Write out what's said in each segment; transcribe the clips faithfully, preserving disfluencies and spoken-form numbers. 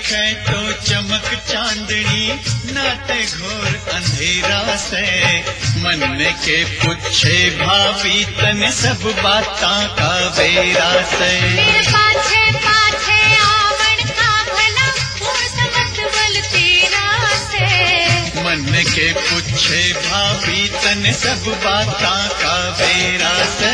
देखे तो चमक चांदनी, नाते घोर अंधेरा से। मन के पुछे भाभी तन सब बातां का बेरा से। मेरे पाछे पाछे आवण का भला, और समझ बल तेरा से। मन के पुछे भाभी तन सब बातां का बेरा से।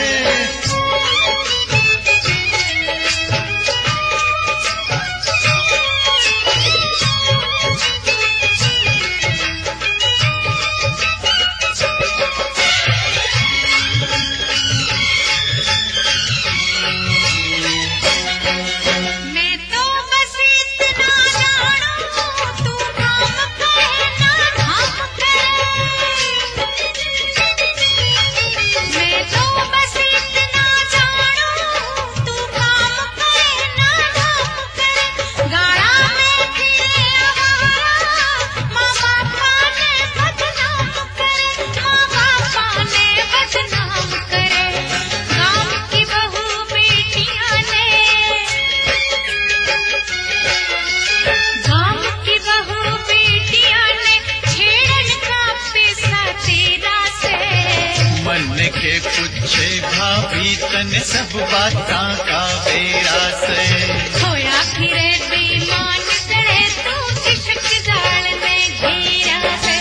के पुछे भाभी तन सब बातां का बेरा से। होया फिरे बेईमान करे तू इश्क जाल में घेरा से।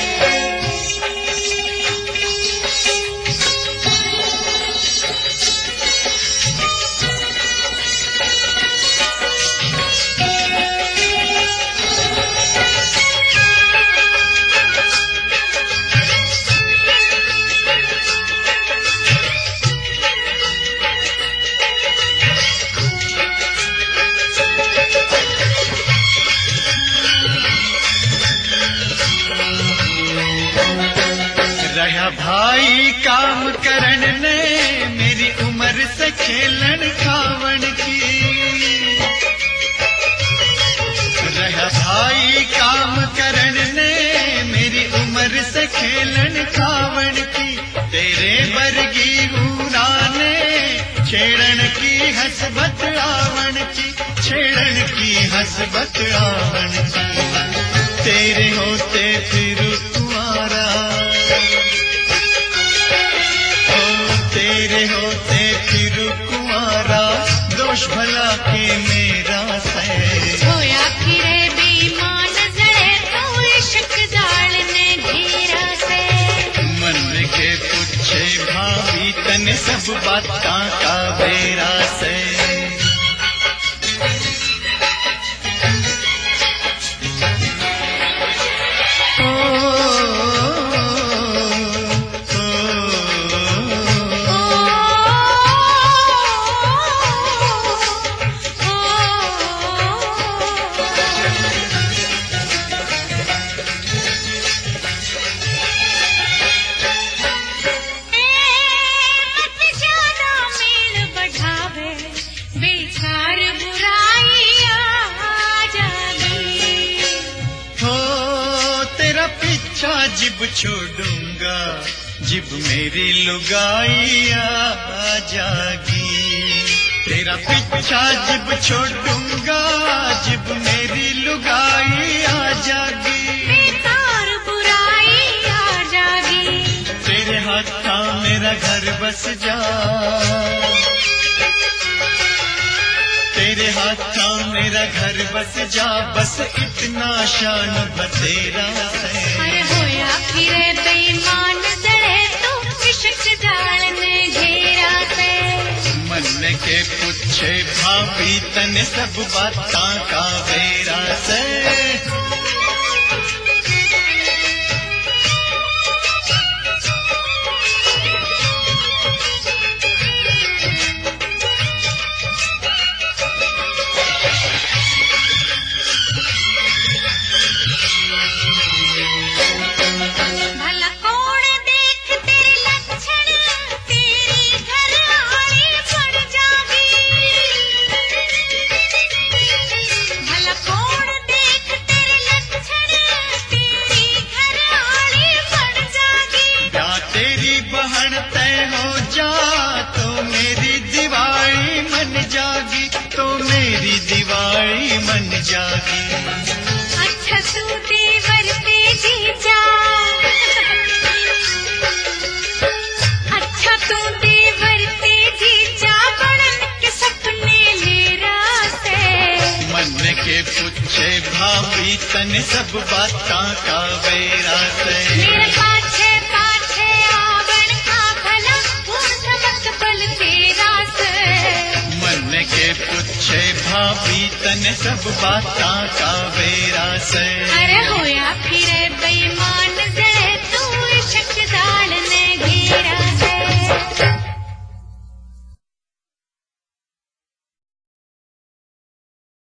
रहा भाई काम करन ने, मेरी उम्र से खेलन खावन की। रहा भाई काम करन ने, मेरी उम्र से खेलन खावन की। तेरे वर्गी ऊरा ने, छेड़न की हसबत आवन की। छेड़न की हसबत आवन की। तेरे होते फिर कुआरा, तेरे होते फिर कुआरा, दोष भला के मेरा से। होया फिरे बेईमान जरे तो इश्क जाल ने घेरा से। मन के पुछे भाभी तन सब बातां का बेरा से। जिब छोड़ूंगा जिब मेरी लुगाई आ जागी। तेरा पीछा जिब छोड़ूंगा जिब मेरी लुगाई आ जागी। बेकार बुराई आ जागी। तेरे हाथा मेरा घर बस जा। तेरे हाथा मेरा घर बस जा। बस इतना शान बतेरा है। अरे होया फिरे बेईमान जरे तू इश्क जाल ने घेरा से। मन के पुछे भाभी तन सब बातां का बेरा से। दिवाली मन जागी। तू देवर ते जीजा अच्छा तू देवर ते जीजा बनन के सपने लेरा से मन के पुछे भाभी तन सब बातां का बेरा से मेरे पाछे पाछे आवण का भला हुण समझ बल तेरा से मन के पुछे भाभी तन सब बातां का बेरा से